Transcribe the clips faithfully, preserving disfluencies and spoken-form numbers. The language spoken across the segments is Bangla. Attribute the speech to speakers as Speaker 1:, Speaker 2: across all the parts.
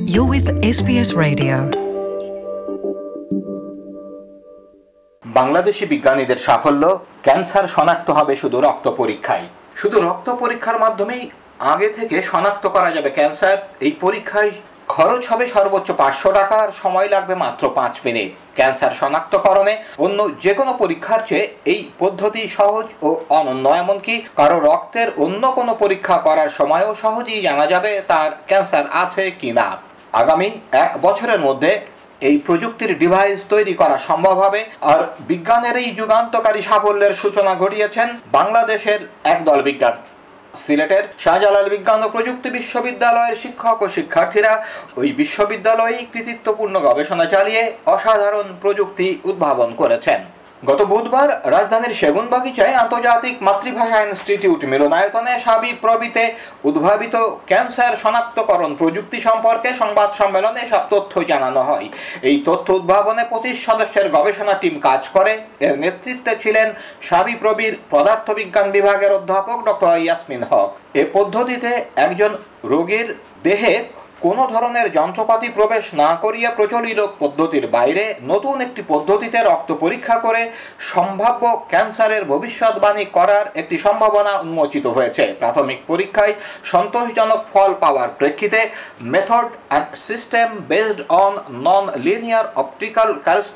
Speaker 1: You're with S B S Radio.
Speaker 2: Bangladeshi বিজ্ঞানীদের সাফল্য, ক্যান্সার শনাক্ত হবে শুধু রক্ত পরীক্ষায়। শুধু রক্ত পরীক্ষার মাধ্যমেই আগে থেকে শনাক্ত করা যাবে ক্যান্সার। এই পরীক্ষায় খরচ হবে সর্বোচ্চ পাঁচশো টাকা, আর সময় লাগবে মাত্র পাঁচ মিনিট। ক্যান্সার শনাক্তকরণে অন্য যে কোনো পরীক্ষার চেয়ে এই পদ্ধতি সহজ ও অনন্য, এমনকি কারো রক্তের অন্য কোনো পরীক্ষা করার সময়ও সহজেই জানা যাবে তার ক্যান্সার আছে কিনা। আগামী এক বছরের মধ্যে এই প্রযুক্তির ডিভাইস তৈরি করা সম্ভব হবে। আর বিজ্ঞানের এই যুগান্তকারী সাফল্যের সূচনা ঘটিয়েছেন বাংলাদেশের একদল বিজ্ঞান। সিলেটের শাহজালাল বিজ্ঞান ও প্রযুক্তি বিশ্ববিদ্যালয়ের শিক্ষক ও শিক্ষার্থীরা ওই বিশ্ববিদ্যালয়েই কৃতিত্বপূর্ণ গবেষণা চালিয়ে অসাধারণ প্রযুক্তি উদ্ভাবন করেছেন। গত বুধবার রাজধানীর সেগুনবাগিচায় আন্তর্জাতিক মাতৃভাষা ইনস্টিটিউট মিলনায়তনে শাবিপ্রবিতে উদ্ভাবিত ক্যান্সার শনাক্তকরণ প্রযুক্তি সম্পর্কে সংবাদ সম্মেলনে সব তথ্য জানানো হয়। এই তথ্য উদ্ভাবনে পঁচিশ সদস্যের গবেষণা টিম কাজ করে। এর নেতৃত্বে ছিলেন শাবিপ্রবির পদার্থবিজ্ঞান বিভাগের অধ্যাপক ডক্টর ইয়াসমিন হক। এ পদ্ধতিতে একজন রোগীর দেহে কোনো ধরনের যন্ত্রপাতি প্রবেশ না করিয়া প্রচলিত পদ্ধতির বাইরে নতুন একটি পদ্ধতিতে রক্ত পরীক্ষা করে সম্ভাব্য ক্যান্সারের ভবিষ্যৎবাণী করার একটি সম্ভাবনা উন্মোচিত হয়েছে। প্রাথমিক পরীক্ষায় সন্তোষজনক ফল পাওয়ার প্রেক্ষিতে method and system based on non linear optical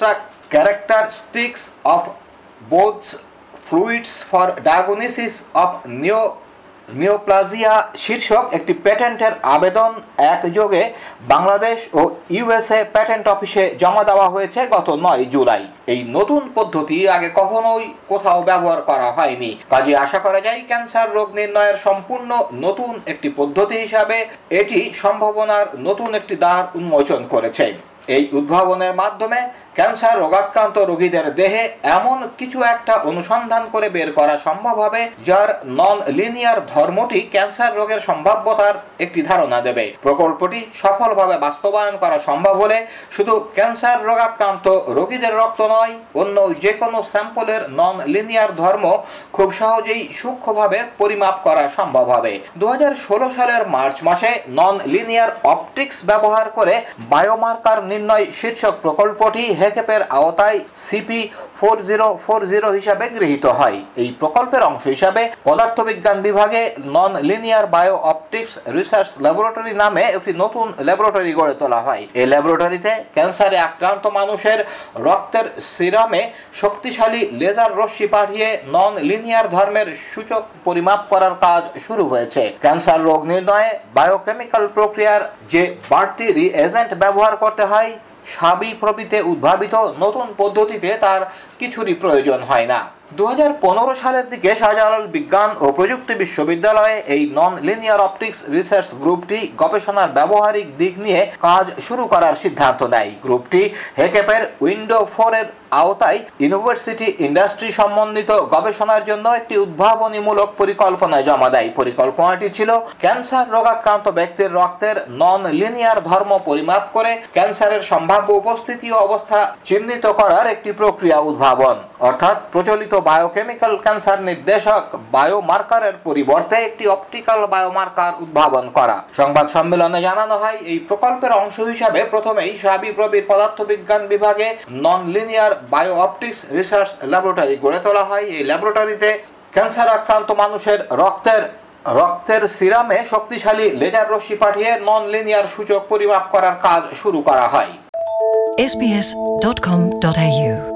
Speaker 2: characteristics of both fluids for diagnosis of neo neoplasia শীর্ষক একটি প্যাটেন্টের আবেদন একযোগে বাংলাদেশ ও ইউএসএ প্যাটেন্ট অফিসে জমা দেওয়া হয়েছে গত নয় জুলাই। এই নতুন পদ্ধতি আগে কখনোই কোথাও ব্যবহার করা হয়নি। কাজে আশা করা যায় ক্যান্সার রোগ নির্ণয়ের সম্পূর্ণ নতুন একটি পদ্ধতি হিসাবে এটি সম্ভাবনার নতুন একটি দ্বার উন্মোচন করেছে। এই উদ্ভাবনের মাধ্যমে ক্যান্সার রোগাক্রান্ত রোগীদের দেহে এমন কিছু একটা অনুসন্ধান করে বের করা সম্ভব হবে যার নন লিনিয়ার ধর্মটি ক্যান্সার রোগের সম্ভাব্যতার একটি ধারণা দেবে। প্রকল্পটি সফলভাবে বাস্তবায়ন করা সম্ভব হলে শুধু ক্যান্সার রোগাক্রান্ত রোগীদের রক্ত নয়, অন্য যে কোনো স্যাম্পলের নন লিনিয়ার ধর্ম খুব সহজেই সূক্ষ্মভাবে পরিমাপ করা সম্ভব হবে। দু হাজার ষোলো সালের মার্চ মাসে নন লিনিয়ার অপটিক্স ব্যবহার করে বায়োমার্কার নির্ণয় শীর্ষক প্রকল্পটি হেকেপের আওতায় CP four zero four zero হিসাবে গৃহীত হয়। এই প্রকল্পের অংশ হিসাবে পদার্থবিজ্ঞান বিভাগে non linear bio optics research laboratory নামে একটি নতুন ল্যাবরেটরি গড়ে তোলা হয়। এই ল্যাবরেটরিতে ক্যান্সারে আক্রান্ত মানুষের রক্তের সিরামে শক্তিশালী লেজার রশ্মি পাঠিয়ে নন লিনিয়ার ধর্মের সূচক পরিমাপ করার কাজ শুরু হয়েছে। ক্যান্সার রোগ নির্ণয়ে বায়োকেমিক্যাল প্রক্রিয়ার যে বাড়তি রিএজেন্ট ব্যবহার করতে হয়, শাবিপ্রবিতে উদ্ভাবিত নতুন পদ্ধতিতে তার কিছুরই প্রয়োজন হয় না। দু হাজার পনেরো সালের দিকে শাহজালাল বিজ্ঞান ও প্রযুক্তি বিশ্ববিদ্যালয়ে এই নন লিনিয়ার অপটিক্স রিসার্চ গ্রুপটি গবেষণার ব্যবহারিক দিক নিয়ে কাজ শুরু করার সিদ্ধান্ত নেয়। গ্রুপটি হেকেপের উইন্ডো ফোর এর আওতায় ইউনিভার্সিটি ইন্ডাস্ট্রি সম্বন্ধিত গবেষণার জন্য একটি উদ্ভাবনীমূলক পরিকল্পনা জমা দেয়। পরিকল্পনাটি ছিল ক্যান্সার রোগাক্রান্ত ব্যক্তির রক্তের নন লিনিয়ার ধর্ম পরিমাপ করে ক্যান্সারের সম্ভাব্য উপস্থিতি ও অবস্থা চিহ্নিত করার একটি প্রক্রিয়া উদ্ভাবন, অর্থাৎ প্রচলিত বায়োকেমিক্যাল ক্যান্সার নির্দেশক বায়োমার্কারের পরিবর্তে একটি অপটিক্যাল বায়োমার্কার উদ্ভাবন করা। সংবাদ সম্মেলনে জানানো হয়, এই প্রকল্পের অংশ হিসাবে প্রথমেই শাবিপ্রবির পদার্থবিজ্ঞান বিভাগে non linear bio optics research laboratory গড়ে তোলা হয়। এই ল্যাবরেটরিতে ক্যান্সার আক্রান্ত মানুষের রক্তের রক্তের সিরামে শক্তিশালী লেজার রশ্মি পাঠিয়ে নন লিনিয়ার সূচক পরিমাপ করার কাজ শুরু করা হয়।
Speaker 1: S B S dot com dot A you